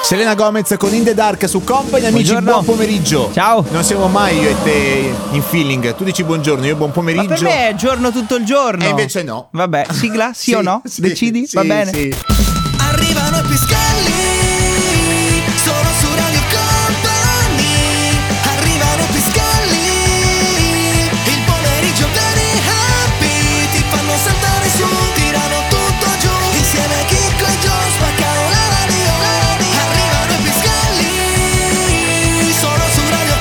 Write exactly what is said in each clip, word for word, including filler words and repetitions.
Selena Gomez con In The Dark su Company. Amici, buongiorno. Buon pomeriggio. Ciao. Non siamo mai io e te in feeling. Tu dici buongiorno, io buon pomeriggio. Ma per me è giorno tutto il giorno. E invece no. Vabbè, sigla? Sì, Sì, o no? sì, Decidi? sì, Va bene. sì. Arrivano i Piscalli, solo su Radio Company. Arrivano i Piscalli, il pomeriggio very happy. Ti fanno saltare su, tirano tutto giù. Insieme a Chicco e Gio spaccano la radio. Arrivano i Piscalli, solo su Radio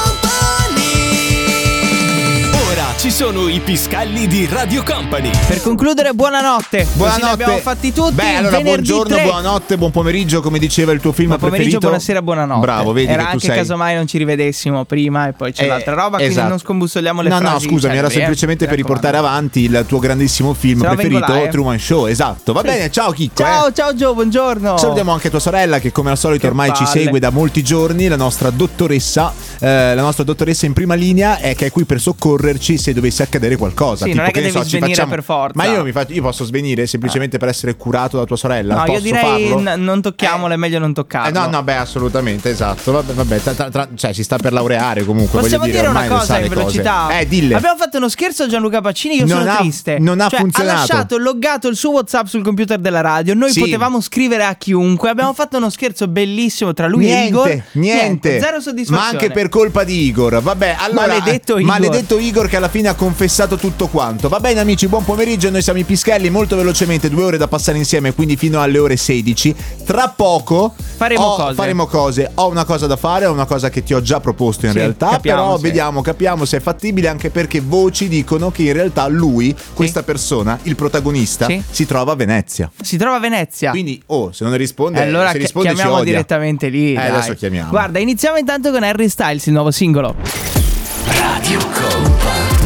Company. Ora ci sono i Piscalli di Radio Company. Per concludere, buonanotte. Così Buonanotte. li abbiamo fatti tutti. Beh, allora Venerdì buongiorno, tre. buonanotte, buon pomeriggio, come diceva il tuo film Buon pomeriggio, preferito. buonasera, buonanotte. Bravo, vedi Era che tu anche sei. casomai non ci rivedessimo prima e poi c'è Eh, l'altra roba, quindi esatto. non scombussoliamo le no, frasi. No, scusami, era cioè, semplicemente eh, per mi riportare raccomando. avanti il tuo grandissimo film Se no vengo preferito, là, eh. Truman Show. Esatto, va Sì. bene, ciao Chicco. Ciao, eh. ciao Gio, buongiorno. Salutiamo anche tua sorella che come al solito Che ormai ci palle. segue da molti giorni, la nostra dottoressa, eh, la nostra dottoressa in prima linea è che è qui per soccorrerci se dovesse accadere qualcosa. Sì, tipo, non è che ne devi so, ci svenire facciamo- per forza. Ma io, mi faccio, io posso svenire semplicemente per essere curato da tua sorella. No, Posso io direi farlo? n- non tocchiamolo, è meglio non toccarlo. Eh, no, no, beh, assolutamente, esatto. Vabbè, vabbè tra- tra- tra- cioè, si sta per laureare comunque. Possiamo voglio dire una ormai le cosa sa in le cose. velocità? Eh, dille. Abbiamo fatto uno scherzo a Gianluca Pacini, io Non sono ha- triste. non ha Cioè, funzionato. Ha lasciato loggato il suo WhatsApp sul computer della radio. Noi Sì. potevamo scrivere a chiunque. Abbiamo fatto uno scherzo bellissimo tra lui Niente, e Igor. niente, Zero soddisfazione. Ma anche per colpa di Igor. Vabbè, allora Maledetto eh, Igor. Maledetto Igor che alla fine ha confessato tutto quanto. Va bene amici, buon pomeriggio. Noi siamo i Piscalli, molto velocemente, due ore da passare insieme, quindi fino alle ore sedici. Tra poco Faremo ho, cose. faremo cose. Ho una cosa da fare, ho una cosa che ti ho già proposto in Sì, realtà. capiamo, Però sì. vediamo, capiamo se è fattibile, anche perché voci dicono che in realtà lui, questa persona, il protagonista, Sì. si trova a Venezia. Si trova a Venezia. Quindi, oh, se non risponde, E allora se chi- risponde ci chiamiamo odia. direttamente lì. Eh, dai. adesso chiamiamo. Guarda, iniziamo intanto con Harry Styles, il nuovo singolo. Radio Company.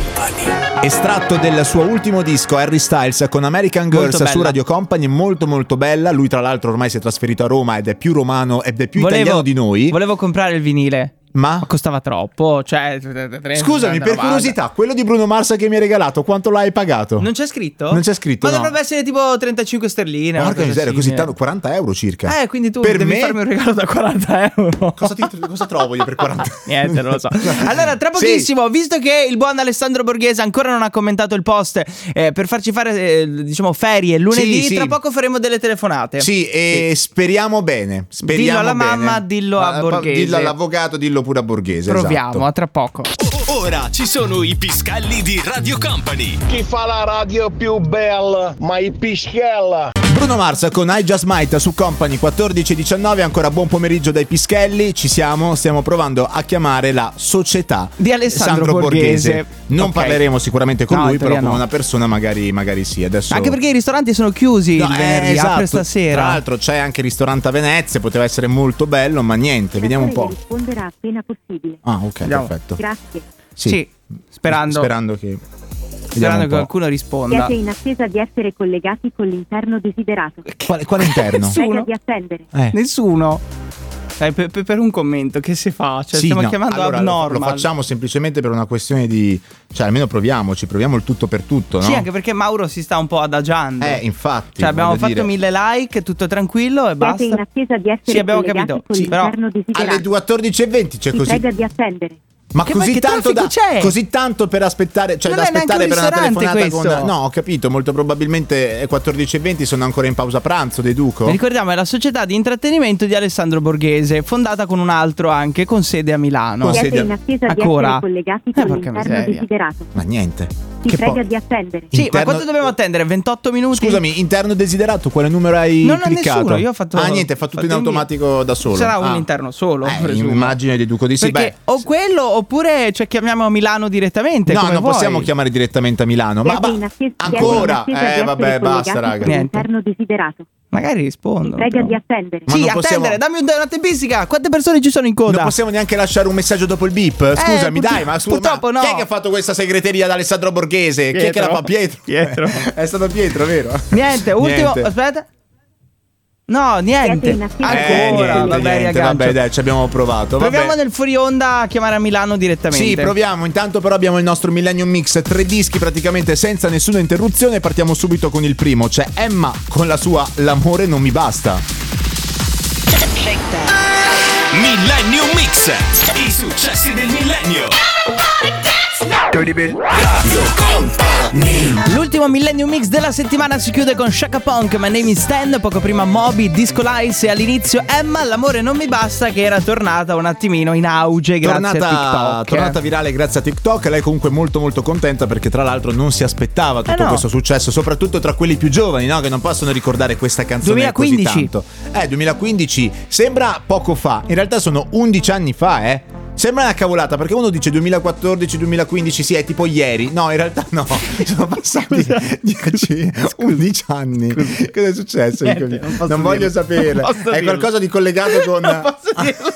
Estratto del suo ultimo disco, Harry Styles con American Girls Molto su bella. Radio Company, molto molto bella. Lui tra l'altro ormai si è trasferito a Roma ed è più romano ed è più italiano di noi. Volevo comprare il vinile. Ma Ma costava troppo, cioè scusami, per curiosità, quello di Bruno Mars che mi hai regalato, quanto l'hai pagato? Non c'è scritto? Non c'è scritto, Ma no. dovrebbe essere tipo trentacinque sterline. una Porca cosa miseria, così simile. tanto, quaranta euro circa. Eh, quindi tu per devi me, farmi un regalo da quaranta euro. cosa, ti- cosa trovo io per quaranta? Niente, non lo so. Allora, tra Sì. pochissimo, visto che il buon Alessandro Borghese ancora non ha commentato il post eh, per farci fare, eh, diciamo, ferie lunedì, Sì, sì. tra poco faremo delle telefonate. Sì, e speriamo bene. Speriamo Dillo alla bene. mamma, dillo a Ma- Borghese. Dillo all'avvocato, dillo pure a Borghese. Proviamo, esatto. a tra poco. Ora ci sono i Piscalli di Radio Company. Chi fa la radio più bella, ma i Piscella. Bruno Mars con I Just Might su Company quattordici e diciannove. Ancora buon pomeriggio dai Pischelli. Ci siamo, stiamo provando a chiamare la società Di Alessandro Borghese. Non Ok. parleremo sicuramente con No, lui, in però teoria con no. una persona magari, magari sì. Adesso Anche perché i ristoranti sono chiusi No, il eh, venerdì, esatto. apre stasera. Tra l'altro c'è anche il ristorante a Venezia, poteva essere molto bello, ma niente, vediamo un po'. Risponderà appena possibile. Ah, ok, Vediamo. perfetto. Grazie. Sì, sperando, Sperando che vediamo sperando un che po'. qualcuno risponda. Siete in attesa di essere collegati con l'interno desiderato. Quale, quale interno? Sì. Prega Nessuno? di attendere. Eh. Nessuno. Dai, per, per- per un commento che si fa? Cioè, Sì, stiamo no, chiamando allora, lo, abnormal. lo facciamo semplicemente per una questione di, cioè almeno proviamoci, proviamo il tutto per tutto, no? Sì, anche perché Mauro si sta un po' adagiando. Eh, infatti. Cioè, abbiamo voglio fatto dire, mille like, tutto tranquillo e Siete in basta. attesa di essere Sì, abbiamo collegati capito. con Sì, però l'interno desiderato. alle quattordici e venti c'è Vi così. prega di attendere. Ma Che- così ma che tanto da traffico c'è? così tanto per aspettare, cioè Non da è neanche aspettare un per una ristorante telefonata questo. con no, ho capito, molto probabilmente è quattordici e venti, sono ancora in pausa pranzo, deduco. ricordiamo è la società di intrattenimento di Alessandro Borghese, fondata con un altro anche con sede a Milano. Con Siete sede- in attesa di Ancora? essere collegati Eh, con porca l'interno miseria. desiderato. Ma niente. Vi Che prega poi- di attendere. Sì, ma Interno- quanto dobbiamo attendere? ventotto minuti? Scusami, interno desiderato, quale numero hai Non ho cliccato? nessuno, io ho fatto- Ah, niente, fa tutto in fatto in automatico da solo. Sarà Ah. un interno solo, Eh, presumo. immagino e deduco di sì. Perché Beh, o quello oppure cioè, chiamiamo a Milano direttamente. no, come non vuoi. possiamo chiamare direttamente a Milano. Ma, Siete ma- in attesa- siete in ancora? attesa di Eh, essere vabbè, collegati basta, raga. con Niente. l'interno desiderato. Magari rispondo. Vi prega però. di attendere. Ma Sì, non possiamo- attendere, dammi un- una tempistica. Quante persone ci sono in coda? Non possiamo neanche lasciare un messaggio dopo il beep? Scusami, purtro- dai, ma, scusa, purtroppo ma no. chi è che ha fatto questa segreteria ad Alessandro Borghese? Chi è che la fa? Pietro? Pietro. È stato Pietro, vero? Niente, ultimo. Niente. Aspetta. No, niente. Siete in attesa- Eh, Ancora, niente, vabbè, niente, ragazzi. vabbè, dai, ci abbiamo provato. Vabbè. Proviamo nel fuori onda a chiamare a Milano direttamente. Sì, proviamo. Intanto però abbiamo il nostro Millennium Mix, tre dischi praticamente senza nessuna interruzione. Partiamo subito con il primo, c'è Emma con la sua L'amore non mi basta. Millennium Mix. I successi del millennio. Radio Company. L'ultimo Millennium Mix della settimana si chiude con Shaka Punk, My Name is Stan, poco prima Moby, Disco Lice e all'inizio Emma, L'amore non mi basta, che era tornata un attimino in auge grazie tornata, a TikTok. Tornata virale grazie a TikTok. Lei comunque molto molto contenta perché tra l'altro non si aspettava tutto eh no. questo successo, soprattutto tra quelli più giovani, no? Che non possono ricordare questa canzone duemilaquindici. così tanto. Eh, duemilaquindici sembra poco fa, in realtà sono undici anni fa, eh. Sembra una cavolata perché uno dice duemilaquattordici duemilaquindici, sì, è tipo ieri. No, in realtà no, sono passati dieci, undici anni. Scusa. Cosa è successo? Niente, non, non voglio dirlo. sapere. Non È dirlo. qualcosa di collegato con Non posso dirlo.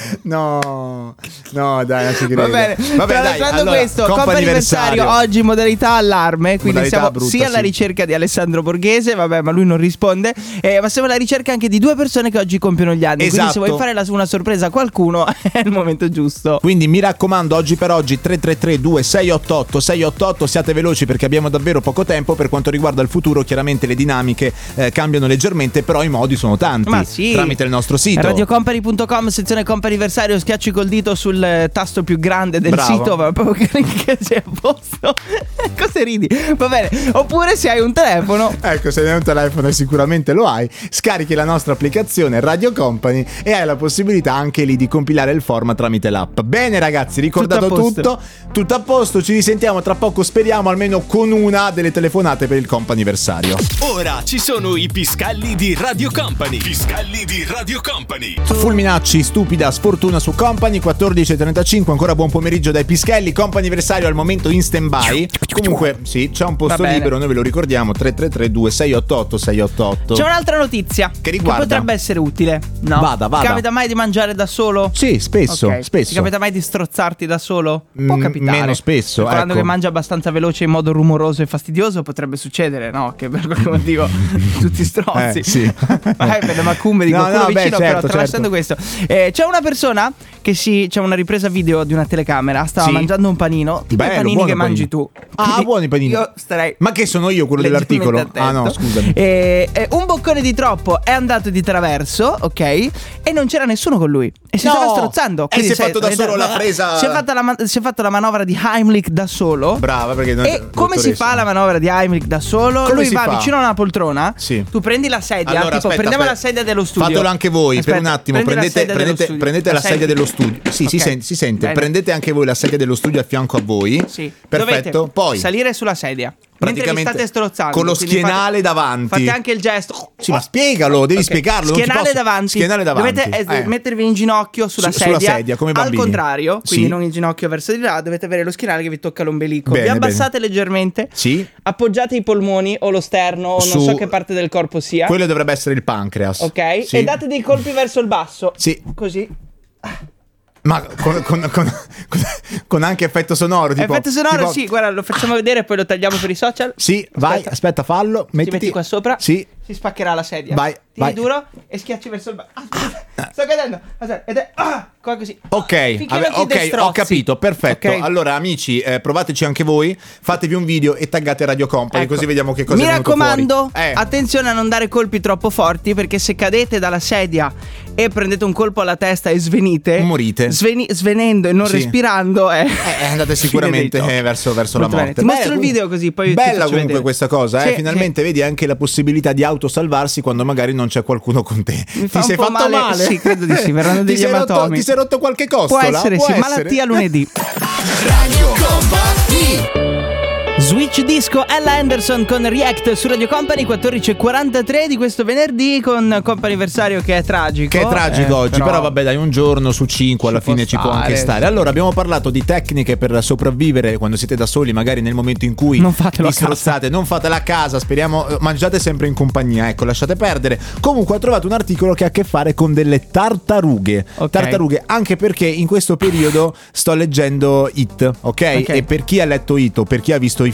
No, no, dai, non ci credo. Va bene, Vabbè, dai, tralasciando allora, questo, comp'anniversario oggi modalità allarme, quindi Modalità siamo brutta, sia alla sì. ricerca di Alessandro Borghese, vabbè, ma lui non risponde, eh, ma siamo alla ricerca anche di due persone che oggi compiono gli anni, quindi se Esatto. vuoi fare la, una sorpresa a qualcuno è il momento giusto. Quindi mi raccomando, oggi per oggi tre tre tre due sei otto otto sei otto otto, siate veloci perché abbiamo davvero poco tempo. Per quanto riguarda il futuro, chiaramente le dinamiche eh, cambiano leggermente, però i modi sono tanti. Ma sì. Tramite il nostro sito radiocompany punto com, sezione comp'anniversario, schiacci col dito sul eh, tasto più grande del Bravo. sito, ma proprio che, che sei a posto. Cosa ridi? Va bene. Oppure se hai un telefono, Ecco, se hai un telefono e sicuramente lo hai, scarichi la nostra applicazione Radio Company e hai la possibilità anche lì di compilare il format tramite l'app. Bene ragazzi, ricordato Tutto a posto. tutto, tutto a posto, ci risentiamo tra poco, speriamo almeno con una delle telefonate per il comp'anniversario. Ora ci sono i piscalli di Radio Company. Piscalli di Radio Company. Fulminacci, stupida sfortuna su Company, quattordici e trentacinque, ancora buon pomeriggio dai Pischelli. Comp'anniversario al momento in stand-by. Comunque sì, c'è un posto Va bene. libero, noi ve lo ricordiamo, tre tre tre due sei otto otto sei otto otto. c'è un'altra notizia Che riguarda? potrebbe essere utile. No? Vada, vada. Capita mai di mangiare da solo? Sì, spesso, Ok. spesso. Ti capita mai di strozzarti da solo? Può Mm, capitare. meno spesso, Quando ecco. che mangia abbastanza veloce in modo rumoroso e fastidioso potrebbe succedere, no? Che per qualche motivo tutti strozzi. Eh, sì. Magari per le macumbe di No, qualcuno no, beh, vicino, certo, però tralasciando questo. Eh, c'è una persona che si c'è una ripresa video di una telecamera, stava Sì. mangiando un panino, tipo Bello, i panini buono che il panino. mangi tu. Ah, Quindi buoni i panini. Io starei Ma che sono io quello dell'articolo? leggermente Ah no, attento. scusami. E, e un boccone di troppo è andato di traverso, ok? E non c'era nessuno con lui. E si No! stava strozzando. E Quindi si è sai, fatto da solo la presa- Si è fatta la, man- si è fatta la manovra di Heimlich da solo. Brava, perché non E come si fa la manovra di Heimlich da solo? Come Lui si va fa? vicino a una poltrona. Sì. Tu prendi la sedia. Allora, tipo, aspetta, prendiamo aspetta. la sedia dello studio. Fatelo anche voi Aspetta, per un attimo. prendi la Prendete, sedia dello prendete, studio. prendete la sedia dello studio. Sì, si, Ok. sente, si sente. Bene. Prendete anche voi la sedia dello studio a fianco a voi. Sì. Perfetto. Dovete Poi salire sulla sedia. praticamente Mentre vi state strozzando con lo quindi schienale fate- davanti. Fate anche il gesto. Sì, ma spiegalo, devi Ok. spiegarlo. non ti Schienale posso- davanti. Schienale davanti. Dovete eh, Eh. mettervi in ginocchio sulla, Su- sulla sedia, sedia, come i al bambini. contrario, quindi Sì. non in ginocchio verso di là. Dovete avere lo schienale che vi tocca l'ombelico. Bene, vi abbassate leggermente. Sì. Appoggiate i polmoni o lo sterno o Su- non so che parte del corpo sia. Quello dovrebbe essere il pancreas. Ok? Sì. E date dei colpi verso il basso. Sì. Così. Ma con, con- con- con- con anche effetto sonoro. Tipo, Effetto sonoro, tipo- sì, guarda, lo facciamo vedere e poi lo tagliamo per i social. Sì, vai, Aspetta. aspetta, fallo. Ti Mettiti metti qua sopra. Sì. Si spaccherà la sedia. Vai, Tiri vai. duro e schiacci verso il basso. Aspetta, sto cadendo. Aspetta, ed è ah, qua così. Ok, Finché vabbè, non ti ok, destrozzi. ho capito, perfetto. Ok? Allora, amici, eh, provateci anche voi. Fatevi un video e taggate Radio Company, Ecco. così vediamo che cosa Mi è venuto raccomando, fuori. Eh, attenzione a non dare colpi troppo forti, perché se cadete dalla sedia e prendete un colpo alla testa e svenite, Morite. sveni- svenendo e non Sì. respirando, è eh, andate sicuramente fine dei eh, verso, verso Molto la bene. morte. Ti mostro il comunque- video così poi ti Bella faccio comunque vedere. questa cosa, eh. Sì, Finalmente vedi anche la possibilità di autosalvarsi quando magari non c'è qualcuno con te. Mi fa ti un sei po' fatto male. male? Sì, credo di sì, verranno Ti degli sei rotto- ematomi. Ti sei rotto qualche Può costola? essere, sì, malattia lunedì. Radio Company. Switch Disco, Ella Anderson con React su Radio Company, quattordici e quarantatré di questo venerdì con comp'anniversario che è tragico. Che è tragico eh, oggi, però... vabbè dai, un giorno su cinque alla Ci può fine ci può stare, anche stare. sì. Allora abbiamo parlato di tecniche per sopravvivere quando siete da soli, magari nel momento in cui Non fatelo vi a casa. strozzate, non fatela a casa, speriamo, eh, mangiate sempre in compagnia, ecco, lasciate perdere. Comunque ho trovato un articolo che ha a che fare con delle tartarughe. Ok. Tartarughe, anche perché in questo periodo sto leggendo It, ok? Ok. E per chi ha letto It o per chi ha visto i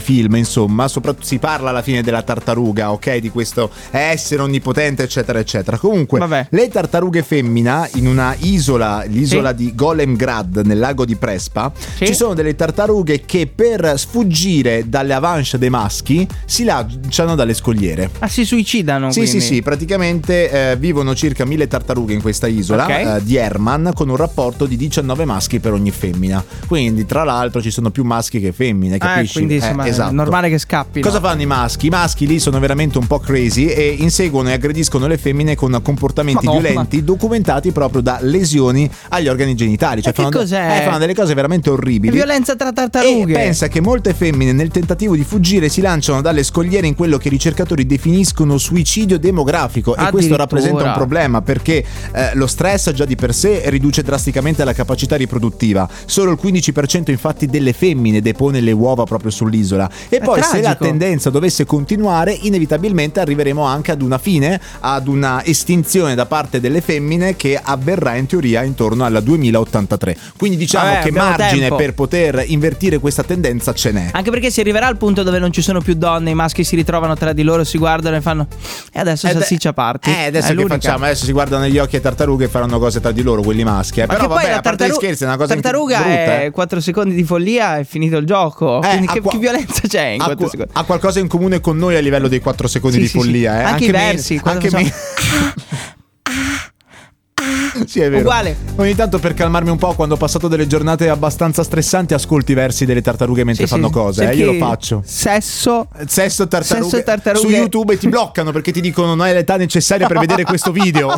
film, insomma, soprattutto si parla alla fine della tartaruga, ok, di questo essere onnipotente, eccetera eccetera. Comunque Vabbè. le tartarughe femmina in una isola, l'isola Sì. di Golemgrad nel lago di Prespa, Sì. ci sono delle tartarughe che per sfuggire dalle avalanche dei maschi si lanciano dalle scogliere. Ah, si suicidano, Sì, quindi. sì, sì, praticamente eh, vivono circa mille tartarughe in questa isola Ok. eh, di Herman, con un rapporto di diciannove maschi per ogni femmina. Quindi, tra l'altro, ci sono più maschi che femmine, Ah, capisci? quindi Eh, insomma, esatto. è normale che scappino. Cosa fanno i maschi? I maschi lì sono veramente un po' crazy e inseguono e aggrediscono le femmine con comportamenti Madonna. violenti documentati proprio da lesioni agli organi genitali. Cioè E che fanno, de- cos'è? eh, fanno delle cose veramente orribili. Violenza tra E tartarughe. pensa che molte femmine nel tentativo di fuggire si lanciano dalle scogliere in quello che i ricercatori definiscono suicidio demografico, e questo Addirittura. rappresenta un problema perché eh, lo stress già di per sé riduce drasticamente la capacità riproduttiva. Solo il quindici per cento infatti delle femmine depone le uova proprio sull'isola, e poi se la tragico. tendenza dovesse continuare inevitabilmente arriveremo anche ad una fine, ad una estinzione da parte delle femmine che avverrà in teoria intorno al duemilaottantatré. Quindi diciamo Vabbè, che abbiamo margine tempo. per poter invertire questa tendenza ce n'è. Anche perché si arriverà al punto dove non ci sono più donne, i maschi si ritrovano tra di loro, si guardano e fanno e adesso Eh, salsiccia party. Eh, adesso È che l'unica. facciamo? Adesso si guardano negli occhi ai tartarughe e faranno cose tra di loro, quelli maschi. Eh. Ma Però che vabbè, poi la a parte gli tartaru- scherzi, è una cosa tartaruga brutta, è eh. quattro secondi di follia, è finito il gioco. Eh, Quindi ha che, qua- che violenza c'è in ha, quattro qu- secondi? ha qualcosa in comune con noi a livello dei quattro secondi Sì, di sì, sì. follia. Eh. Anche i me- versi, quando anche facciamo- me. Sì, è vero. Uguale. Ogni tanto per calmarmi un po', quando ho passato delle giornate abbastanza stressanti, ascolti i versi delle tartarughe mentre Sì, fanno sì. cose. Eh. Perché Io lo faccio. Sesso. Sesso tartarughe, Sesso tartarughe. su YouTube, e ti bloccano perché ti dicono non hai l'età necessaria per vedere questo video.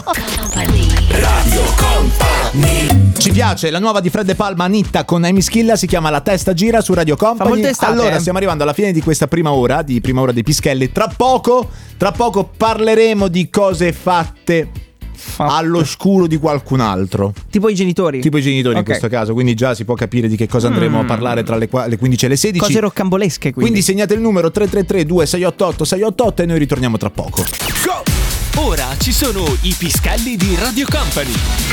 Ci piace la nuova di Fred De Palma, Anitta con Amy Schilla, si chiama La testa gira su Radio Company. molto estate, Allora eh. stiamo arrivando alla fine di questa prima ora, di prima ora dei Pischelli. Tra poco, tra poco parleremo di cose fatte all'oscuro di qualcun altro, Tipo i genitori. tipo i genitori in Ok. questo caso, quindi già si può capire di che cosa andremo Mm. a parlare tra le, qua- le quindici e le sedici. Cose roccambolesche, quindi. Quindi segnate il numero tre tre tre due sei otto otto sei otto otto e noi ritorniamo tra poco. Ora ci sono i Pischelli di Radio Company.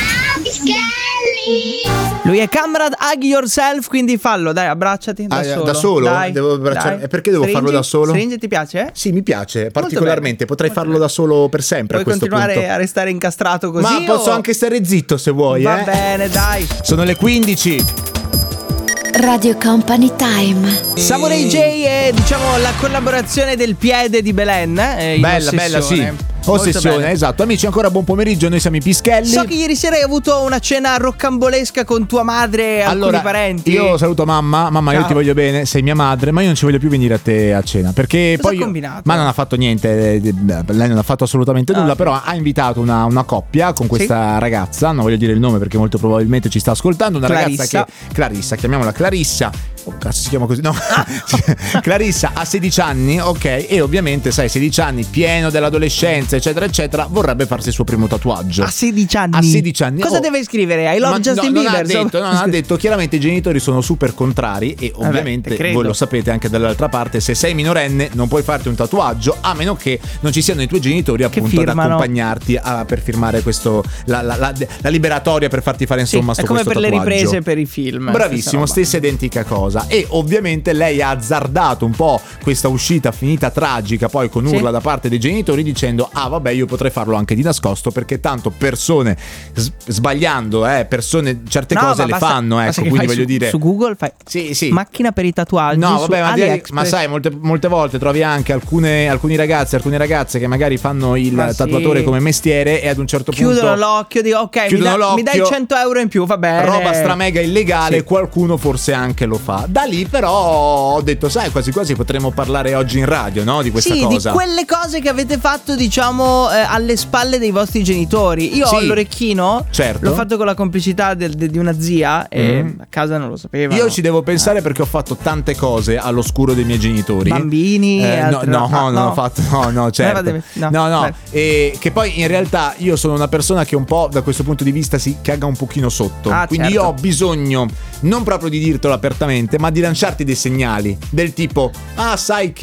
Lui è Camrad, hug yourself, quindi fallo, dai, abbracciati da Ah, solo. da solo? Dai, Devo abbracciare- dai. e perché devo farlo da solo? Stringi, ti piace? Eh? Sì, mi piace particolarmente, bene, potrei molto farlo bene. da solo per sempre. Puoi a questo continuare punto. a restare incastrato così? Ma posso o- anche stare zitto se vuoi, Va eh. bene, dai. Sono le quindici. Radio Company Time. Samurai J è, diciamo, la collaborazione del piede di Belen. Eh, in Bella, bella, sì. Ossessione. Molto Ossessione, bene. esatto. Amici, ancora buon pomeriggio, noi siamo i Pischelli. So che ieri sera hai avuto una cena roccambolesca con tua madre e Allora, alcuni parenti. io saluto mamma, mamma io Ciao. ti voglio bene, sei mia madre, ma io non ci voglio più venire a te a cena, perché Cosa poi ha combinato? ma non ha fatto niente, eh, lei non ha fatto assolutamente Ah, nulla, ok. però ha invitato una, una coppia con questa ragazza, non voglio dire il nome perché molto probabilmente ci sta ascoltando, una Clarissa. ragazza che Clarissa, chiamiamola Clarissa. Oh, cazzo, si chiama così? No. Clarissa ha sedici anni, ok, e ovviamente sai, sedici anni, pieno dell'adolescenza, eccetera, eccetera, vorrebbe farsi il suo primo tatuaggio. A sedici anni. A sedici anni. Cosa Oh. deve scrivere? I love Ma Justin no, Bieber. Non ha detto, insomma. non ha detto. Chiaramente i genitori sono super contrari e Vabbè, ovviamente te credo. voi lo sapete anche dall'altra parte, se sei minorenne non puoi farti un tatuaggio a meno che non ci siano i tuoi genitori appunto ad firmano. accompagnarti a- per firmare questo la, la- la- la liberatoria per farti fare Sì, insomma è sto come per questo le tatuaggio. riprese per i film. Bravissimo, stessa stessa identica cosa. E ovviamente lei ha azzardato un po' questa uscita finita tragica poi con Sì. urla da parte dei genitori dicendo ah vabbè io potrei farlo anche di nascosto perché tanto persone s- sbagliando eh, persone certe roba. cose No, le ma basta- fanno basta ecco che quindi fai voglio su, dire su Google fai sì sì macchina per i tatuaggi. No, su vabbè, ma, direi- AliExpress. ma sai, molte, molte volte trovi anche alcune, alcuni ragazzi, alcune ragazze che magari fanno il Ma sì. tatuatore come mestiere e ad un certo chiudono punto l'occhio, dico ok, mi, chiudono da- l'occhio, mi dai cento euro in più, va bene. roba stramega illegale, Sì. qualcuno forse anche lo fa. Da lì però ho detto, sai, quasi quasi potremmo parlare oggi in radio, no? Di questa Sì, cosa. di quelle cose che avete fatto, diciamo, eh, alle spalle dei vostri genitori. Io Sì. ho l'orecchino, Certo. l'ho fatto con la complicità del- de- di una zia e Mm. a casa non lo sapeva. Io ci devo pensare perché ho fatto tante cose all'oscuro dei miei genitori. Bambini e Eh, no, altre- no, ah, non no. ho fatto, no, no, certo. vade- no, no, no, beh. e che poi in realtà io sono una persona che un po' da questo punto di vista si caga un pochino sotto. Ah, Quindi certo. io ho bisogno non proprio di dirtelo apertamente, ma di lanciarti dei segnali del tipo, ah, sai che.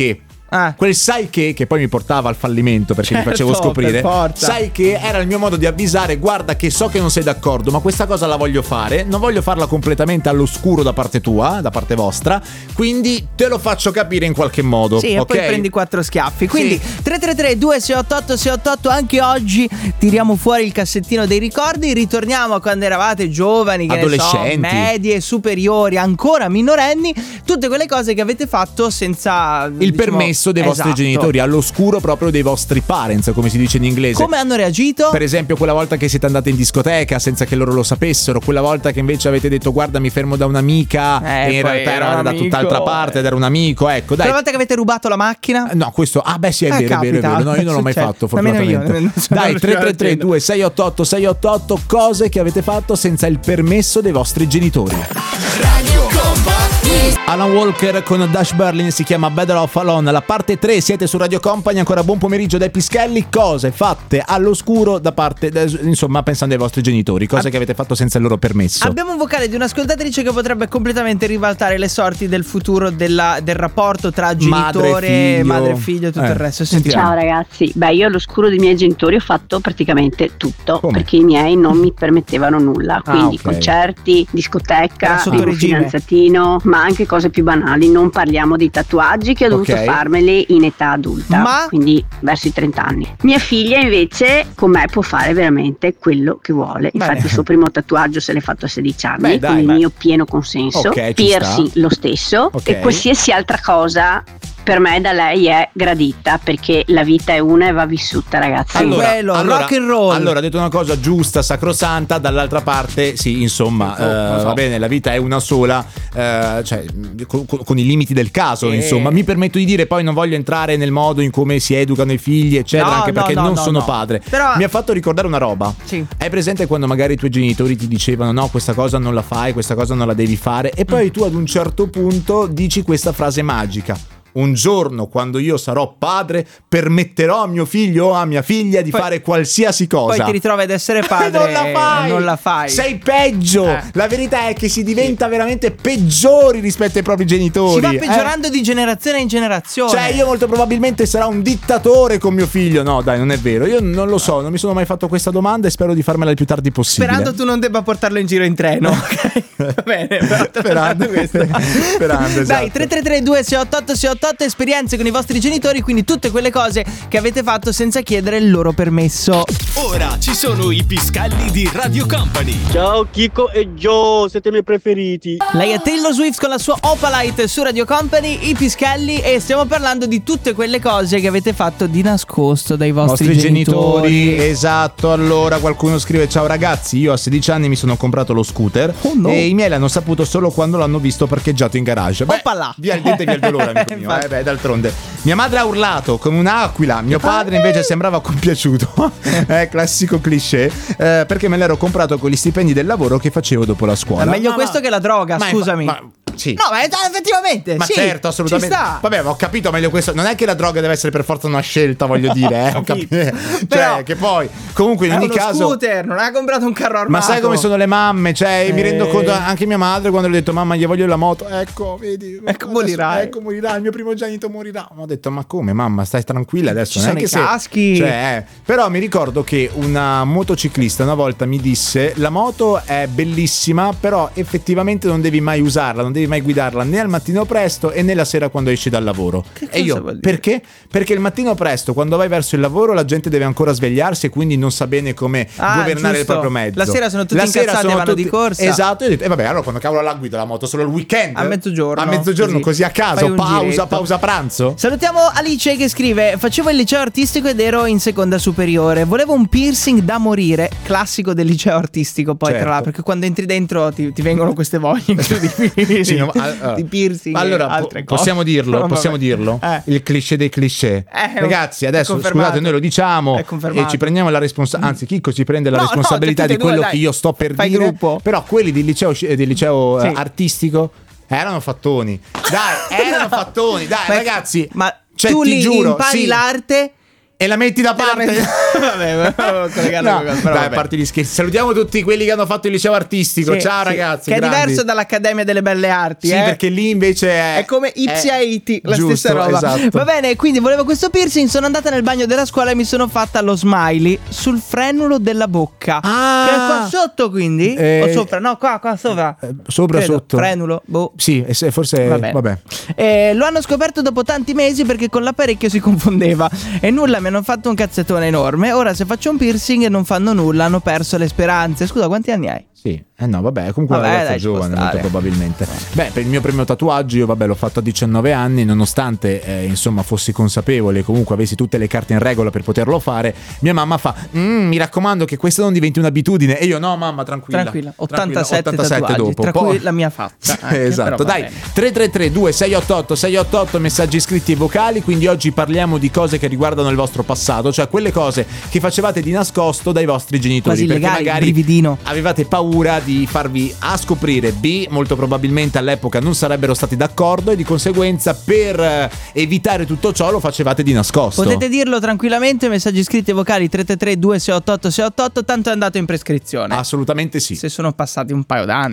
Ah. Quel sai che che poi mi portava al fallimento perché Certo, mi facevo scoprire. per forza. Sai che era il mio modo di avvisare, guarda che so che non sei d'accordo, ma questa cosa la voglio fare, non voglio farla completamente all'oscuro da parte tua, da parte vostra, quindi te lo faccio capire in qualche modo. Sì, ok? e poi prendi quattro schiaffi. Quindi Sì. tre tre tre due sei otto otto sei otto otto, anche oggi tiriamo fuori il cassettino dei ricordi, ritorniamo a quando eravate giovani, che ne so, Adolescenti. medie, superiori, ancora minorenni, tutte quelle cose che avete fatto senza Il diciamo, permesso dei vostri esatto. genitori, all'oscuro proprio dei vostri parents, come si dice in inglese. Come hanno reagito? Per esempio quella volta che siete andate in discoteca senza che loro lo sapessero, quella volta che invece avete detto guarda mi fermo da un'amica Eh, e in poi realtà era era un da amico, tutt'altra parte ed era un amico, ecco dai. Quella volta che avete rubato la macchina? No, questo, ah beh sì, è Eh, vero, è vero, è capita. vero. No, io non l'ho mai Succede. fatto, Nemmeno io, fortunatamente. nemmeno- non Dai, lo tre tre tre riuscivo a due sei otto otto sei otto otto, cose che avete fatto senza il permesso dei vostri genitori. Radio Company. Alan Walker con Dash Berlin, si chiama Better Off Alone. La parte tre, siete su Radio Company, ancora buon pomeriggio dai Pischelli. Cose fatte all'oscuro da parte, insomma, pensando ai vostri genitori, cose Ab- che avete fatto senza il loro permesso. Abbiamo un vocale di un'ascoltatrice che potrebbe completamente ribaltare le sorti del futuro della- del rapporto tra genitore, figlio. madre e figlio e tutto Eh, il resto. sentiamo. Ciao ragazzi, beh io all'oscuro dei miei genitori ho fatto praticamente tutto. Come? Perché i miei non mi permettevano nulla, quindi ok. concerti, Era discoteca, sotto primo regime. fidanzatino, ma anche cose più banali. Non parliamo di tatuaggi che ho dovuto Ok. farmeli in età adulta, Ma? quindi verso i trenta anni. Mia figlia invece con me può fare veramente quello che vuole. Infatti Bene. il suo primo tatuaggio se l'è fatto a sedici anni, Beh, dai, con il beh. mio pieno consenso. Ok, ci Piercing sta. lo stesso, Ok. e qualsiasi altra cosa per me da lei è gradita, perché la vita è una e va vissuta, ragazzi. Allora, quello, rock and roll. Allora, ha detto una cosa giusta, sacrosanta, dall'altra parte, sì, insomma, Lo so, eh, lo so. va bene, la vita è una sola, eh, cioè, con, con i limiti del caso, Sì. insomma. Mi permetto di dire, poi non voglio entrare nel modo in come si educano i figli, eccetera, No, anche no, perché no, non no, sono no. padre. Però- Mi ha fatto ricordare una roba. Sì. Hai presente quando magari i tuoi genitori ti dicevano no, questa cosa non la fai, questa cosa non la devi fare, e poi tu ad un certo punto dici questa frase magica: un giorno, quando io sarò padre, permetterò a mio figlio o a mia figlia di Poi- fare qualsiasi cosa. Poi ti ritrovi ad essere padre non la fai. e non la fai. Sei peggio. Eh. La verità è che si diventa veramente peggiori rispetto ai propri genitori. Si va eh. peggiorando di generazione in generazione. Cioè, io molto probabilmente sarò un dittatore con mio figlio. No, dai, non è vero. Io non lo so, non mi sono mai fatto questa domanda e spero di farmela il più tardi possibile. Sperando tu non debba portarlo in giro in treno. Ok, va bene. però Sperando. questo. Sperando, esatto. Dai, tre tre tre due sei otto otto sei otto otto, esperienze con i vostri genitori, quindi tutte quelle cose che avete fatto senza chiedere il loro permesso. Ora ci sono i Piscalli di Radio Company. Ciao Chico e Joe, siete i miei preferiti. Lei è Taylor Swift con la sua Opalite su Radio Company, i Pischelli, e stiamo parlando di tutte quelle cose che avete fatto di nascosto dai vostri, Vostri genitori. Esatto. Allora qualcuno scrive: ciao ragazzi, io a sedici anni mi sono comprato lo scooter Oh, no. e i miei l'hanno saputo solo quando l'hanno visto parcheggiato in garage. Beh, Oppala. via il dente, via il dolore, amico mio. Infatti. Eh, beh, d'altronde mia madre ha urlato come un'aquila, mio padre invece sembrava compiaciuto. Eh, classico cliché, eh, perché me l'ero comprato con gli stipendi del lavoro che facevo dopo la scuola. È meglio Ma- questo ma- che la droga, ma- scusami. ma- sì. No, ma è- effettivamente. Ma sì, certo, assolutamente. Ci sta. Vabbè, ma ho capito meglio questo. Non è che la droga deve essere per forza una scelta, voglio dire. Eh. Ho Capito. capito. Però- Cioè, che poi, comunque, in È ogni uno caso. scooter, non ha comprato un carro armato. Ma sai come sono le mamme? Cioè, mi Eh. rendo conto anche mia madre quando le ho detto mamma, gli voglio la moto. Ecco, vedi. Ecco, adesso- morirai. Ecco, morirà. Il mio primogenito morirà. Ma ho detto, ma come, mamma? Stai tranquilla adesso. Ci non è sono che i se- caschi. Cioè, eh. Però mi ricordo che una motociclista una volta mi disse: la moto è bellissima, però effettivamente non devi mai usarla, non devi mai guidarla né al mattino presto e né la sera quando esci dal lavoro. Che E cosa io, vuol dire? perché? Perché il mattino presto, quando vai verso il lavoro, la gente deve ancora svegliarsi e quindi non sa bene come Ah, governare giusto. il proprio mezzo. La sera sono tutti La sera incazzati e sono vanno di corsa. Esatto, e ho detto, e vabbè, allora quando cavolo la guido la moto solo il weekend? A mezzogiorno, A mezzogiorno così. così, a Fai caso, un pausa, giretto. pausa pranzo? Salutiamo Alice che scrive: facevo il liceo artistico ed ero in seconda superiore. Volevo un piercing da morire, classico del liceo artistico. Poi, Certo. tra l'altro, perché quando entri dentro ti, ti vengono queste voglie incredibili Sì, no, ma- allora- di piercing. Allora, e po- altre cose. possiamo dirlo, No, possiamo vabbè. dirlo. Eh. Il cliché dei cliché. Eh, Ragazzi, è adesso confermato. scusate, noi lo diciamo È confermato. e ci prendiamo la responsabilità. Anzi, Chicco ci prende la No, no, responsabilità tutti e di due, quello dai. che io sto per Fai dire. gruppo. Però quelli del liceo, sci- del liceo eh, Sì. artistico erano fattoni. Dai, erano fattoni. Dai, Ma- ragazzi. Ma cioè, tu ti lì giuro, impari sì. l'arte e la metti da parte. Metti... vabbè, collegarlo no, con cosa, però dai, vabbè. a parte gli scherzi. Salutiamo tutti quelli che hanno fatto il liceo artistico. Sì, Ciao sì. ragazzi. Che grandi. è diverso dall'Accademia delle Belle Arti. Sì, eh? perché lì invece è. È come Ipsia è... e Iti, la giusto, stessa roba. Esatto. Va bene, quindi volevo questo piercing. Sono andata nel bagno della scuola e mi sono fatta lo smiley sul frenulo della bocca. Ah. Che è qua sotto, quindi? Eh, o sopra? No, qua, qua sopra. Eh, sopra, Credo. sotto. Frenulo, boh. Sì, e se forse. Vabbè. Vabbè. Eh, lo hanno scoperto dopo tanti mesi perché con l'apparecchio si confondeva. E nulla, mi hanno fatto un cazzettone enorme. Ora se faccio un piercing non fanno nulla, hanno perso le speranze. Scusa, quanti anni hai? Sì, eh no, vabbè, comunque Vabbè, una ragazza dai, ci può giovane, stare. molto probabilmente. Beh, per il mio primo tatuaggio, io vabbè, l'ho fatto a diciannove anni, nonostante eh, insomma fossi consapevole, comunque avessi tutte le carte in regola per poterlo fare. Mia mamma fa: mm, mi raccomando che questo non diventi un'abitudine. E io no, mamma, tranquilla. Tranquilla, ottantasette, ottantasette tatuaggi, dopo. tra Poi- cui la mia fatta. anche, esatto, però va dai, bene. tre tre tre due sei otto otto sei otto otto messaggi scritti e vocali, quindi oggi parliamo di cose che riguardano il vostro passato, cioè quelle cose che facevate di nascosto dai vostri genitori, Quasi perché illegali, magari brividino. avevate paura di farvi A scoprire, B molto probabilmente all'epoca non sarebbero stati d'accordo e di conseguenza per eh, evitare tutto ciò lo facevate di nascosto. Potete dirlo tranquillamente, messaggi scritti e vocali tre tre tre due sei otto otto sei otto otto, tanto è andato in prescrizione. Assolutamente sì. Se sono passati un paio d'anni.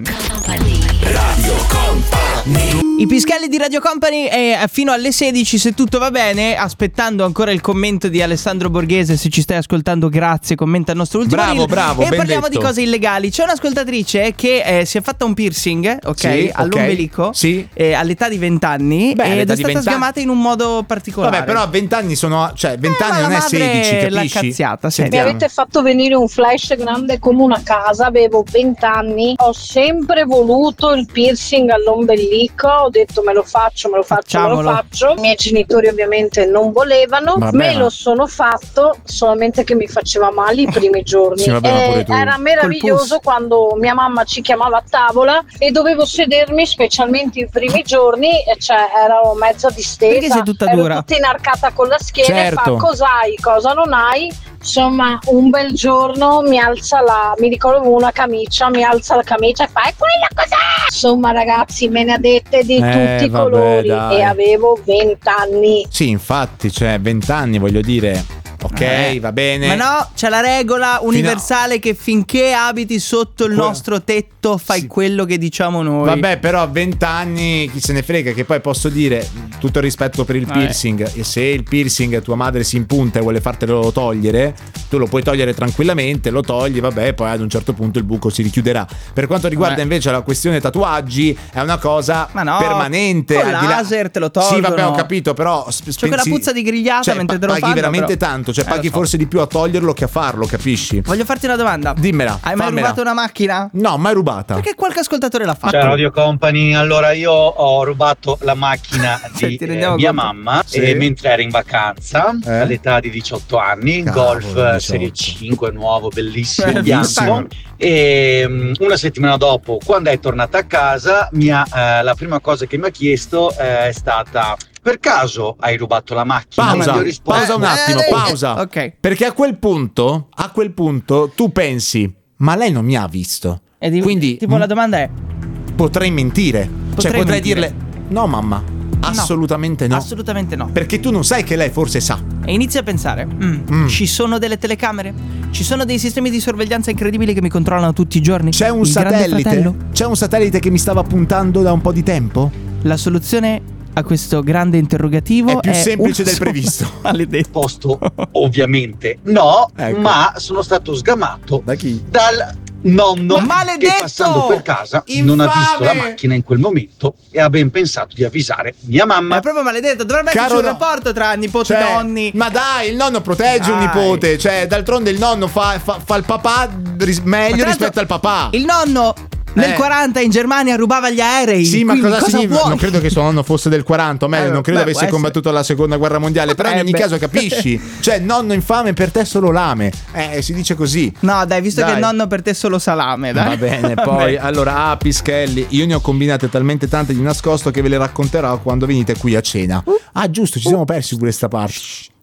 I Piscalli di Radio Company e fino alle sedici, se tutto va bene, aspettando ancora il commento di Alessandro Borghese. Se ci stai ascoltando, grazie, commenta il nostro ultimo Bravo, reel. bravo, E ben parliamo detto. di cose illegali. C'è un'ascoltatrice che eh, si è fatta un piercing, ok, Sì, ok. all'ombelico, Sì. eh, all'età di venti anni, Beh, ed all'età è di stata venti anni. sgamata in un modo particolare. Vabbè, però a venti anni sono, cioè venti Eh, anni ma non la è madre sedici, l'ha capisci? cazziata, senti. Mi avete fatto venire un flash grande come una casa, avevo venti anni, ho sempre voluto il piercing all'ombelico, ho detto me lo faccio, me lo faccio, me lo Facciamolo. faccio. I miei genitori ovviamente non volevano, Vabbè, me ma- lo sono fatto, solamente che mi faceva male i primi giorni. Sì, vabbè, ma Eh, pure tu. era Col meraviglioso pus. quando mia mamma ci chiamava a tavola e dovevo sedermi, specialmente i primi giorni, e cioè ero mezza distesa, Perché sei tutta ero dura? tutta inarcata con la schiena e Certo. fa cos'hai, cosa non hai. Insomma, un bel giorno mi alza la, mi ricordo una camicia, mi alza la camicia e fa e quella cos'è? Insomma ragazzi, me ne ha dette di Eh, tutti i vabbè, colori dai. e avevo venti anni. Sì, infatti, cioè venti anni, voglio dire. Ok, Eh. va bene. Ma no, c'è la regola universale che finché abiti sotto il Que- nostro tetto fai Sì. quello che diciamo noi. Vabbè, però a venti anni chi se ne frega, che poi posso dire tutto il rispetto per il Vabbè. piercing, e se il piercing tua madre si impunta e vuole fartelo togliere, tu lo puoi togliere tranquillamente, lo togli, vabbè, poi ad un certo punto il buco si richiuderà. Per quanto riguarda Vabbè. invece la questione tatuaggi, è una cosa Ma no, permanente. col al di là- laser te lo Sì, vabbè, ho tolgono. capito, però sp- C'è quella pensi- puzza di grigliata cioè, mentre pa- te lo paghi fanno, veramente però. tanto, cioè Eh, lo paghi so. forse di più a toglierlo che a farlo, capisci? Voglio farti una domanda. Dimmela. Hai mai fammela. rubato una macchina? No, mai rubata. Perché qualche ascoltatore l'ha fatto. Ciao Radio Company, allora io ho rubato la macchina di Sì, ti eh, rendiamo mia conto? mamma Sì. eh, mentre era in vacanza Eh? all'età di diciotto anni, Cavolo, Golf eh, diciotto. Serie cinque nuovo, bellissimo, Bellissimo. bianco. E mm, una settimana dopo, quando è tornata a casa, mi ha, eh, la prima cosa che mi ha chiesto eh, è stata: per caso hai rubato la macchina? Pausa, E io ho risposto, pausa un attimo, Eh, pausa. ok. Perché a quel punto, a quel punto tu pensi, ma lei non mi ha visto. E di- Quindi tipo m- la domanda è: potrei mentire. cioè Potrei potrei mentire. dirle, no mamma, assolutamente no. assolutamente no. Perché tu non sai che lei forse sa. E inizia a pensare: mm, Mm. ci sono delle telecamere? Ci sono dei sistemi di sorveglianza incredibili che mi controllano tutti i giorni? C'è un Il Grande satellite? Fratello? C'è un satellite che mi stava puntando da un po' di tempo? La soluzione a questo grande interrogativo È più semplice una del sola. previsto. Maledetto. posto ovviamente no, Ecco. ma sono stato sgamato Da chi? dal nonno Maledetto! che passando per casa non ha Infame! visto la macchina in quel momento e ha ben pensato di avvisare mia Ma mamma. è proprio maledetto. Dovrebbe Caro esserci un no- rapporto tra nipote e Cioè, nonni. ma dai, il nonno protegge un Dai. nipote. Cioè, d'altronde il nonno fa, fa- fa il papà ris- Ma meglio tra l'altro, rispetto al papà. Il nonno nel Eh. quaranta in Germania rubava gli aerei. Sì, ma quindi cosa, significa? vuoi? Non credo che suo nonno fosse del quaranta, o meglio, Eh, non credo beh, avesse può essere. combattuto la seconda guerra mondiale. Però in ogni Potrebbe. caso capisci. Cioè, nonno infame per te solo lame. Eh, si dice così. No, dai, visto Dai. che il nonno per te è solo salame, dai. Va bene, Vabbè. poi allora, ah, Pischelli, io ne ho combinate talmente tante di nascosto che ve le racconterò quando venite qui a cena. Ah, giusto, ci siamo persi pure sta parte.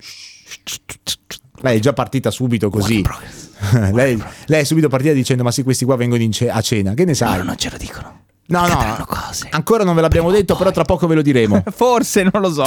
Lei è già partita subito così. lei, lei è subito partita dicendo: ma sì, questi qua vengono in ce- a cena. Che ne sai? No, non ce lo dicono. No, no, cose. Ancora non ve l'abbiamo detto, però tra poco ve lo diremo. Forse, non lo so.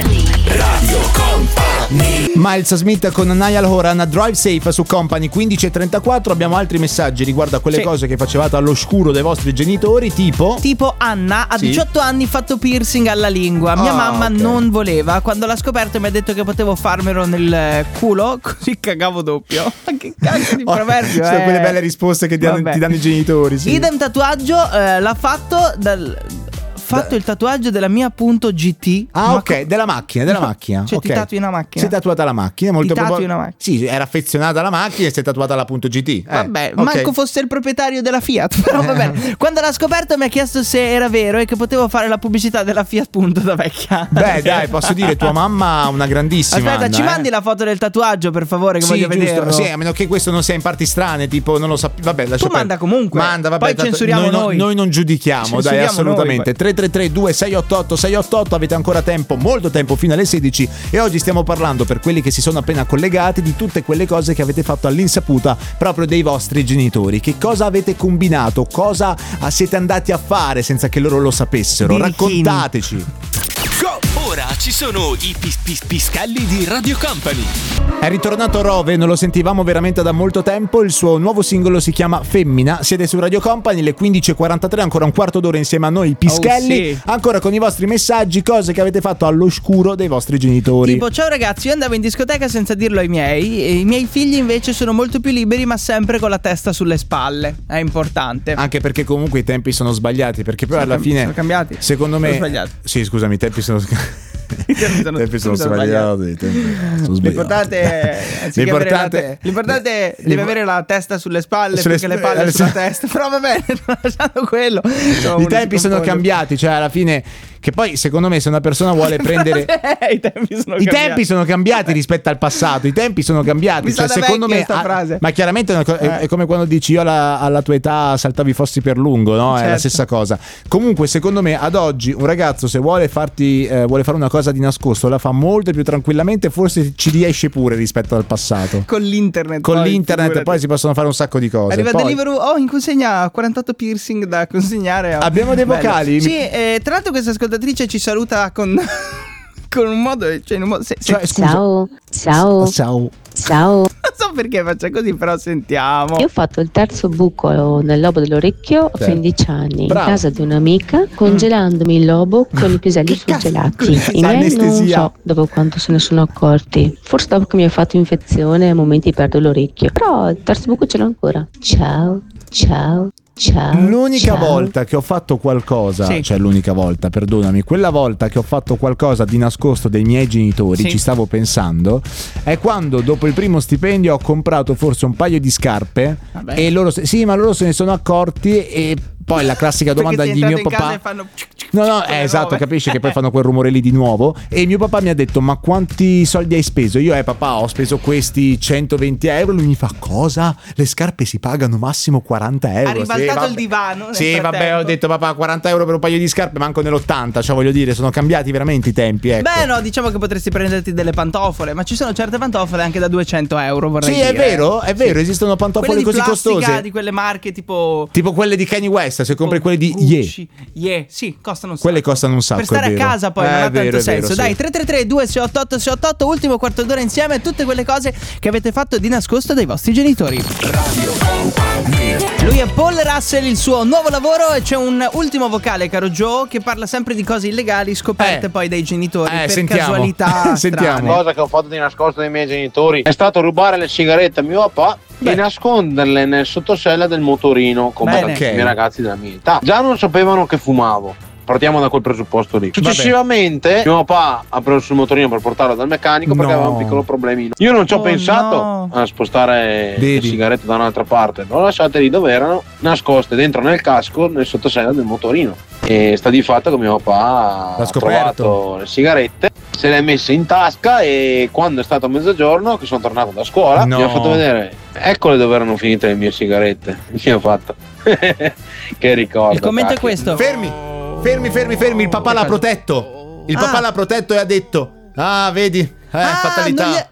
Radio Company. Miles Smith con Niall Horan, Drive Safe su Company quindici e trentaquattro. Abbiamo altri messaggi riguardo a quelle Sì. cose che facevate all'oscuro dai vostri genitori, tipo Tipo Anna a Sì. diciotto anni fatto piercing alla lingua. Mia Ah, mamma ok. non voleva. Quando l'ha scoperto mi ha detto che potevo farmelo nel culo, così cagavo doppio. Ma che cazzo di Oh, proverbio sono è? quelle belle risposte che ti danno, Vabbè. ti danno i genitori, sì. Idem tatuaggio, eh, l'ha fatto dal fatto il tatuaggio della mia punto G T. Ah, Ma ok, co- della macchina, della macchina. Cioè, ok. ti tatui una macchina? Si è tatuata la macchina, molto Ti tatui probab- una macchina? Sì, era affezionata alla macchina e si è tatuata la punto G T. Eh, Vabbè, ok. manco fosse il proprietario della Fiat. Però va bene. Quando l'ha scoperto mi ha chiesto se era vero e che potevo fare la pubblicità della Fiat punto da vecchia. Beh, dai, posso dire, tua mamma ha una grandissima. Aspetta, Anna, ci eh. mandi la foto del tatuaggio, per favore, che Sì, voglio giusto. vederlo. Sì, a meno che questo non sia in parti strane, tipo non lo sappi. Vabbè, lascia Tu manda perdere. comunque. Manda, vabbè, Poi tanto censuriamo noi, non- noi. noi non giudichiamo, Censuriamo dai, noi, assolutamente. poi. tre tre tre due sei otto otto sei otto otto, avete ancora tempo, molto tempo fino alle sedici e oggi stiamo parlando, per quelli che si sono appena collegati, di tutte quelle cose che avete fatto all'insaputa proprio dei vostri genitori. Che cosa avete combinato? Cosa ah, siete andati a fare senza che loro lo sapessero? Birichini. Raccontateci. Ora ci sono i pis- pis- piscalli di Radio Company. È ritornato Rove, non lo sentivamo veramente da molto tempo. Il suo nuovo singolo si chiama Femmina. Siete su Radio Company, le quindici e quarantatré, ancora un quarto d'ora insieme a noi, Pischelli. Oh, sì. Ancora con i vostri messaggi, cose che avete fatto all'oscuro dei vostri genitori. Tipo, ciao ragazzi, io andavo in discoteca senza dirlo ai miei. E i miei figli invece sono molto più liberi, ma sempre con la testa sulle spalle. È importante. Anche perché comunque i tempi sono sbagliati. Perché poi Sono alla cam- fine, sono cambiati? secondo me, Sono sbagliati. Sì, scusami, i tempi sono I tempi sono- I tempi sono sono sbagliati. i tempi sono sbagliati. L'importante è anziché avere la te- l'importante è deve l'im- avere la testa sulle spalle Sulle perché le sp- palle eh, sulla sì. testa. Però va bene, lasciando quello. I tempi sono cambiati, cioè alla fine. Che poi secondo me se una persona vuole prendere I tempi sono I cambiati. tempi sono cambiati rispetto al passato. I tempi sono cambiati. Mi Cioè, sa da secondo vecchia me. sta ah, frase. ma chiaramente è, una co- è- Eh. è come quando dici io alla, alla tua età saltavi i fossi per lungo, no? È la Certo. stessa cosa. Comunque, secondo me, ad oggi, un ragazzo, se vuole farti eh, vuole fare una cosa di nascosto, la fa molto più tranquillamente. Forse ci riesce pure rispetto al passato. Con l'internet. Con poi, l'internet figurati. poi si possono fare un sacco di cose. Arriva Poi- Deliveroo, oh, in consegna quarantotto piercing da consegnare. Oh. Abbiamo dei Bello. vocali? Sì, eh, tra l'altro questa ascoltatrice ci saluta con con un modo, cioè in un modo se- se- Cioè, scusa. Ciao, ciao, Ciao. ciao. non so perché faccia così, però sentiamo. Io ho fatto il terzo buco nel lobo dell'orecchio a Sì. quindici anni Bravo. in casa di un'amica, congelandomi il lobo con i piselli surgelati. I miei non Anestesia. so dopo quanto se ne sono accorti. Forse dopo che mi ha fatto infezione, a momenti perdo l'orecchio. Però il terzo buco ce l'ho ancora. Ciao, ciao. Ciao, L'unica ciao. volta che ho fatto qualcosa, Sì. cioè l'unica volta, perdonami, quella volta che ho fatto qualcosa di nascosto dai miei genitori, Sì. ci stavo pensando, è quando dopo il primo stipendio ho comprato forse un paio di scarpe Vabbè. e loro, se- sì, ma loro se ne sono accorti e poi la classica domanda Perché di sei mio entrato in casa papà. e fanno No, no, con eh, le esatto, nuove. capisci che poi fanno quel rumore lì di nuovo. E mio papà mi ha detto: ma quanti soldi hai speso? Io, eh, papà, ho speso questi centoventi euro. Lui mi fa: cosa? Le scarpe si pagano massimo quaranta euro. Ha ribaltato Sì, vabbè. il divano nel Sì, vabbè, frattempo. ho detto, papà, quaranta euro per un paio di scarpe, manco nell'ottanta. Cioè, voglio dire, sono cambiati veramente i tempi. Ecco. Beh, no, diciamo che potresti prenderti delle pantofole, ma ci sono certe pantofole anche da duecento euro, vorrei Sì, dire. è vero, è vero, esistono Quelle pantofole di così plastica, costose. di quelle marche tipo Tipo quelle di Kanye West, se compri quelle di Ye. Gucci. Yeah, sì, costano un sacco. Quelle costano un sacco. Per stare è a vero. casa poi Eh, non ha è vero, tanto è vero, senso. sì. Dai, tre tre tre due sei otto otto sei otto otto, ultimo quarto d'ora insieme, tutte quelle cose che avete fatto di nascosto dai vostri genitori. Lui è Paul Russell, il suo nuovo lavoro, e c'è un ultimo vocale, caro Joe, che parla sempre di cose illegali scoperte Eh. poi dai genitori Eh, per sentiamo. casualità. Sentiamo. strane. La cosa che ho fatto di nascosto dai miei genitori è stato rubare le sigarette a mio papà Beh. e nasconderle nel sottosella del motorino come Bene. tanti Ok. miei ragazzi della mia età. Già non sapevano che fumavo. Partiamo da quel presupposto lì. Successivamente mio papà ha preso il motorino per portarlo dal meccanico perché No. aveva un piccolo problemino. Io non ci ho Oh, pensato no. a spostare Vedi. le sigarette da un'altra parte. Le ho lasciate lì dove erano, nascoste dentro nel casco, nel sottosella del motorino. E sta di fatto che mio papà L'ha ha scoperto. trovato le sigarette, se le ha messe in tasca e quando è stato mezzogiorno, che sono tornato da scuola, No. mi ha fatto vedere, eccole dove erano finite le mie sigarette. Che ho fatto? Che ricordo. Il commento è cacchio. questo. Fermi, fermi, fermi, fermi. Il papà l'ha protetto. Il Ah. papà l'ha protetto e ha detto: ah, vedi, eh, Ah, fatalità. non gli- ah,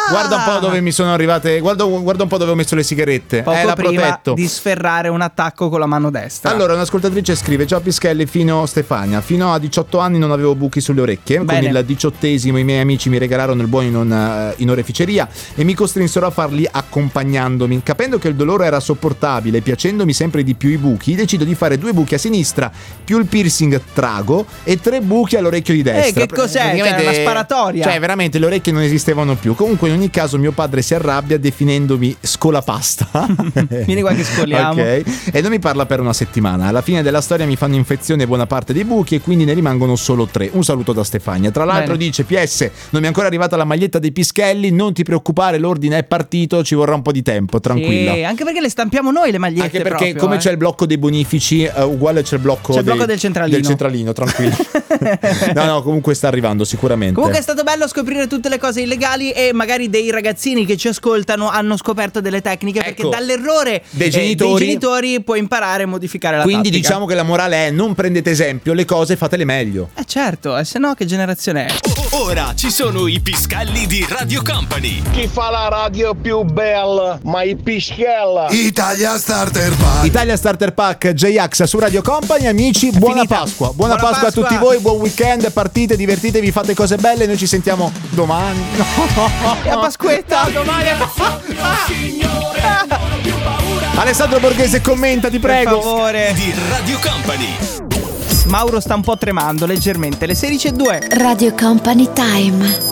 Guarda un po' dove mi sono arrivate. Guarda, guarda un po' dove ho messo le sigarette. Poco Eh, l'ha prima protetto. di sferrare un attacco con la mano destra. Allora, un'ascoltatrice scrive: ciao Pischelli, fino Stefania. Fino a diciotto anni non avevo buchi sulle orecchie. Bene. Con il diciottesimo i miei amici mi regalarono il buono in, un, in oreficeria e mi costrinsero a farli accompagnandomi. Capendo che il dolore era sopportabile e piacendomi sempre di più i buchi, decido di fare due buchi a sinistra più il piercing trago e tre buchi all'orecchio di destra. Eh, che cos'è? Praticamente- Cioè, una sparatoria? Cioè, veramente le orecchie non esistevano più. Comunque, in ogni caso, mio padre si arrabbia definendomi scolapasta. Vieni qua che scoliamo. Ok. E non mi parla per una settimana. Alla fine della storia mi fanno infezione buona parte dei buchi e quindi ne rimangono solo tre. Un saluto da Stefania. Tra l'altro Bene. dice: P S, non mi è ancora arrivata la maglietta dei Pischelli. Non ti preoccupare, l'ordine è partito. Ci vorrà un po' di tempo, tranquilla. Sì, anche perché le stampiamo noi le magliette. Anche perché, proprio, come eh. c'è il blocco dei bonifici, eh, uguale c'è il blocco, C'è il dei- blocco del centralino. Del centralino, tranquillo. No, no, comunque sta arrivando sicuramente. Comunque è stato bello scoprire tutte le cose illegali e magari dei ragazzini che ci ascoltano hanno scoperto delle tecniche, perché Ecco, dall'errore dei eh, genitori- dei genitori puoi imparare a modificare la Quindi tattica. diciamo che la morale è: non prendete esempio, le cose fatele meglio. Eh certo, e se no che generazione è? Ora ci sono i Pischelli di Radio Company. Chi fa la radio più bella? Ma i Pischella. Italia Starter Pack. Italia Starter Pack J-Ax su Radio Company. Amici, buona finita. Pasqua. Buona, Buona Pasqua, Pasqua. a tutti voi. Buon weekend. Partite, divertitevi, fate cose belle. Noi ci sentiamo domani. No. E a Pasquetta, domani a Alessandro Borghese commenta, ti prego. Per favore. Di Radio Company. Mauro sta un po' tremando leggermente. Le sedici e due. Radio Company Time.